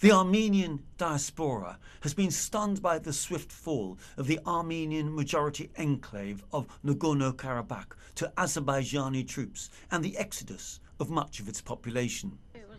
The Armenian diaspora has been stunned by the swift fall of the Armenian majority enclave of Nagorno-Karabakh to Azerbaijani troops and the exodus of much of its population.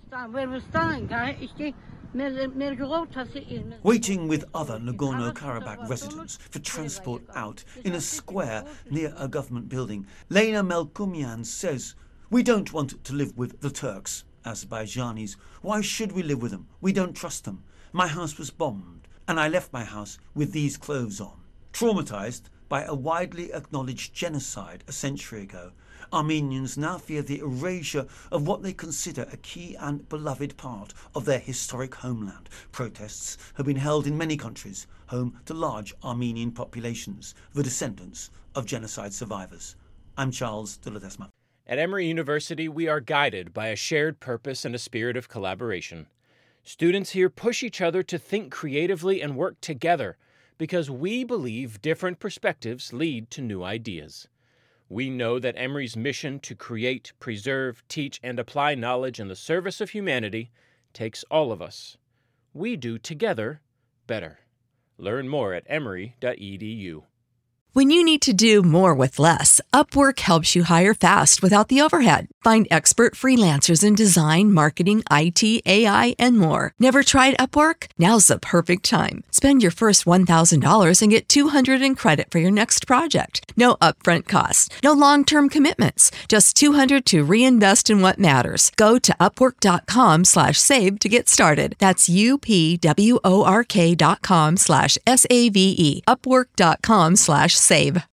Waiting with other Nagorno-Karabakh residents for transport out in a square near a government building, Lena Melkumian says, "We don't want to live with the Turks, Azerbaijanis. Why should we live with them? We don't trust them. My house was bombed, and I left my house with these clothes on." Traumatised by a widely acknowledged genocide a century ago, Armenians now fear the erasure of what they consider a key and beloved part of their historic homeland. Protests have been held in many countries, home to large Armenian populations, the descendants of genocide survivors. I'm Charles de Ledesma. At Emory University, we are guided by a shared purpose and a spirit of collaboration. Students here push each other to think creatively and work together because we believe different perspectives lead to new ideas. We know that Emory's mission to create, preserve, teach, and apply knowledge in the service of humanity takes all of us. We do together better. Learn more at emory.edu. When you need to do more with less, Upwork helps you hire fast without the overhead. Find expert freelancers in design, marketing, IT, AI, and more. Never tried Upwork? Now's the perfect time. Spend your first $1,000 and get $200 in credit for your next project. No upfront costs, no long-term commitments, just $200 to reinvest in what matters. Go to upwork.com/save to get started. That's UPWORK.com/SAVE. Upwork.com/save.